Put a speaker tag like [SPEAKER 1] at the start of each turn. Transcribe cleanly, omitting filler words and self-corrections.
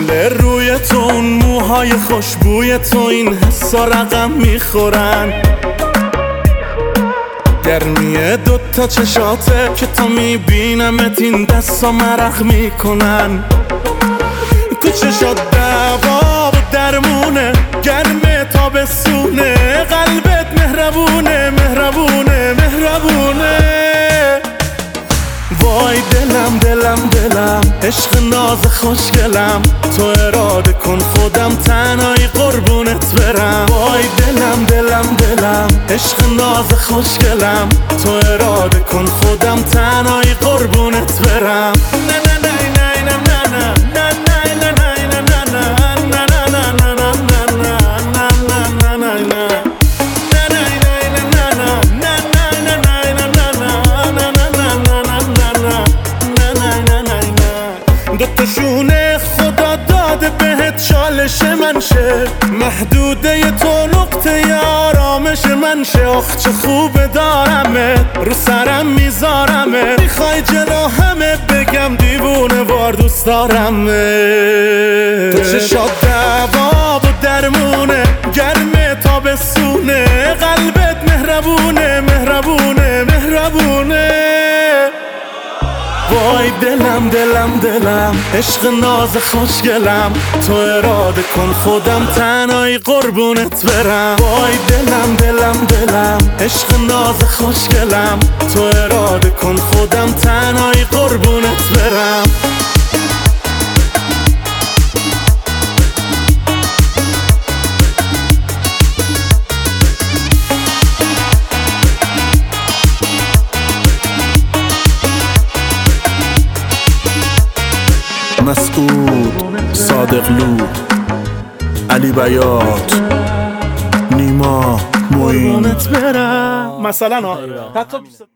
[SPEAKER 1] گل روی تو، اون موهای خوشبوی تو، این حسا رقم میخورن. گرمی دوتا چشاته که تا میبینمت این دستا مرخ میکنن. تو چشات دوا و درمونه، گرم تابستونه، قلبت مهربونه مهربونه مهربونه. وای دلم دلم دلم، عشق ناز خوشگلم، تو اراده کن خودم تنهایی قربونت برم. وای دلم دلم دلم، عشق ناز خوشگلم، تو اراده کن خودم تنهایی قربونت برم. نه نه نه نه نه نه نه نه دوتاشونه خدا داده بهت چالش من شه، محدوده تو نقطه آرامش من شه. آخ چه خوبه دارمه، رو سرم میذارمه، میخوای جلو همه بگم دیوونه وار دوست دارمه. تو چشات دوا و درمونه، گرم تابستونه، قلبت مهربونه مهربونه مهربونه. وای دلم دلم دلم، عشق ناز خوشگلم، تو اراده کن خودم تنهایی قربونت برم. وای دلم دلم دلم، عشق ناز خوشگلم، تو اراده کن خودم تنهایی قربونت برم.
[SPEAKER 2] مسعود، صادقلو، علی بیات، نیما، معین.
[SPEAKER 1] مثلا